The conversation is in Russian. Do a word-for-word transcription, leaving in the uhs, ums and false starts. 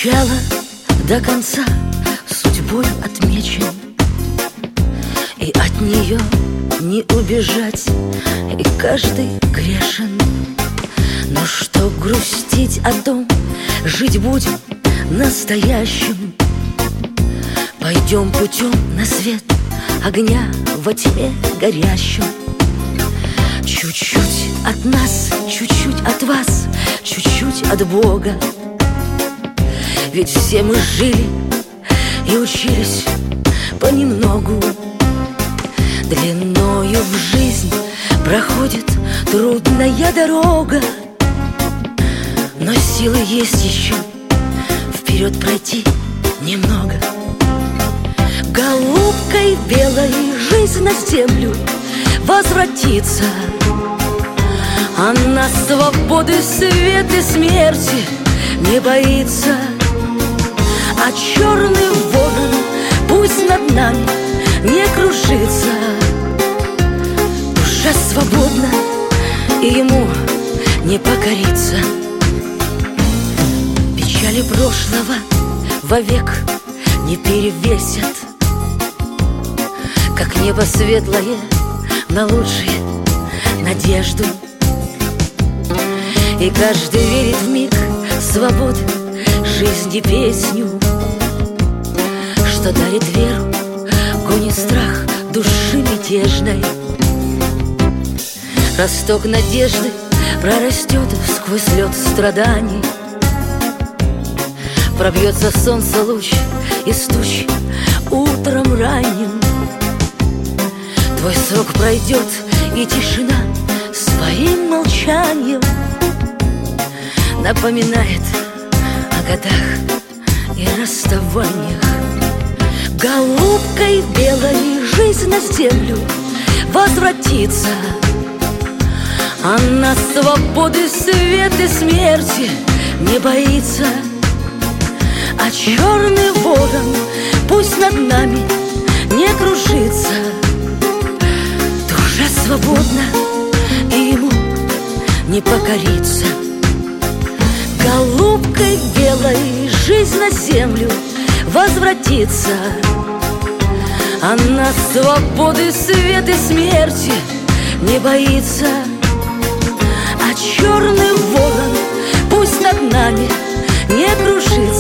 начала до конца судьбой отмечен, и от нее не убежать, и каждый грешен. Но что грустить о том, жить будем настоящим. Пойдем путем на свет огня во тьме горящем. Чуть-чуть от нас, чуть-чуть от вас, чуть-чуть от Бога. Ведь все мы жили и учились понемногу. Длиною в жизнь проходит трудная дорога, но силы есть еще вперед пройти немного. Голубкой белой жизнь на землю возвратится. Она свободы, свет и смерти не боится. А черный ворон пусть над нами не кружится. Душа свободна, и ему не покориться. Печали прошлого вовек не перевесят, как небо светлое на лучшие надежду. И каждый верит в миг свободы, жизни песню, что дарит веру, гонит страх души мятежной. Росток надежды прорастет сквозь лед страданий. Пробьется солнце луч из туч утром ранним. Твой срок пройдет, и тишина своим молчанием напоминает о годах и расставаниях. Голубкой белой жизнь на землю возвратится. Она свободы, свет и смерти не боится. А черный ворон пусть над нами не кружится. Душа свободна, и ему не покориться. Голубкой белой жизнь на землю возвратится. Она свободы, свет и смерти не боится. А черный ворон пусть над нами не кружится.